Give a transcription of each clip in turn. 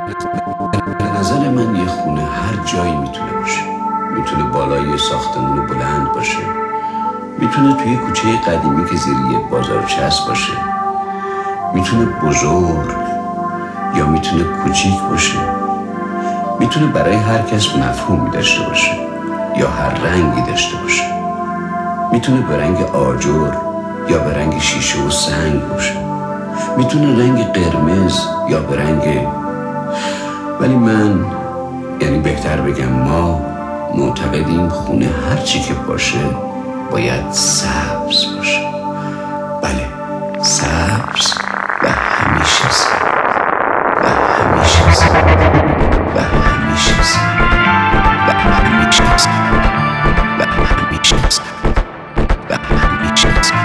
به نظر من یه خونه هر جایی میتونه باشه. میتونه بالای یه ساختمون بلند باشه، میتونه توی کوچه قدیمی که زیر یه بازارچسب باشه، میتونه بزرگ یا میتونه کوچیک باشه، میتونه برای هر کس مفهومی داشته باشه یا هر رنگی داشته باشه، میتونه به رنگ آجر یا به رنگ شیشه و سنگ باشه، میتونه رنگ قرمز یا به رنگ، ولی من، یعنی بهتر بگم ما، معتقدیم خونه هر چی که باشه باید سبز باشه. بله، سبز و همیشه سبز و همیشه سبز و همیشه سبز و همیشه سبز و همیشه سبز و همیشه سبز.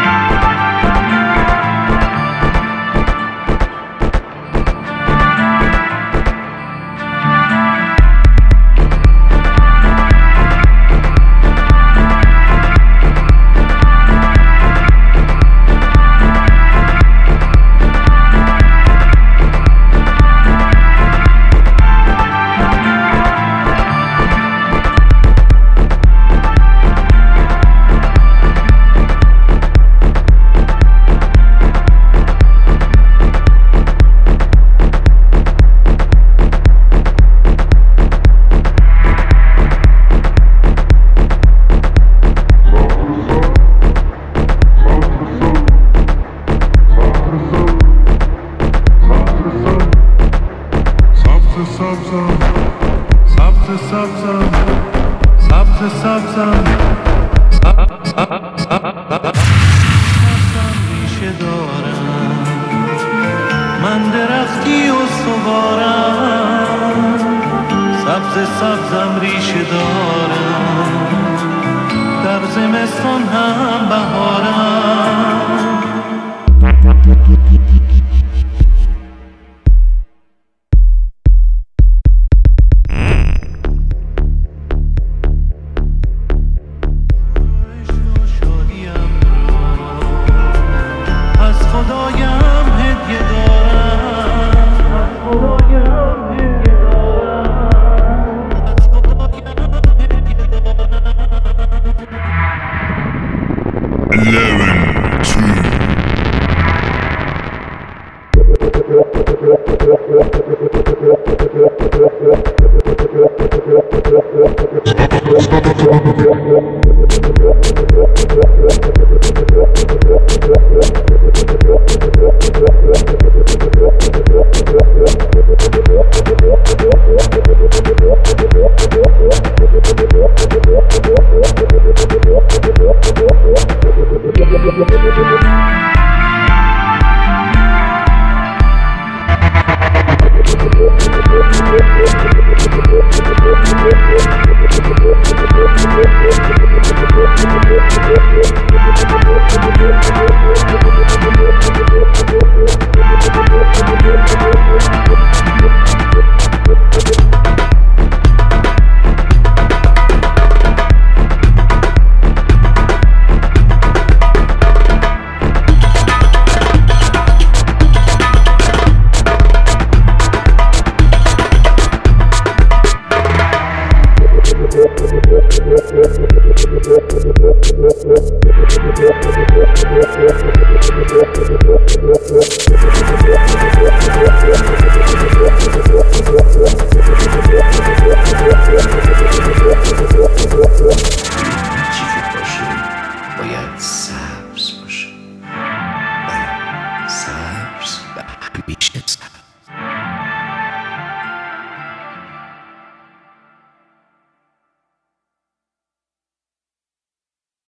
من درختی و سوارم، سبز سبزم ریشه دارم، در زمستان هم بهارم. باید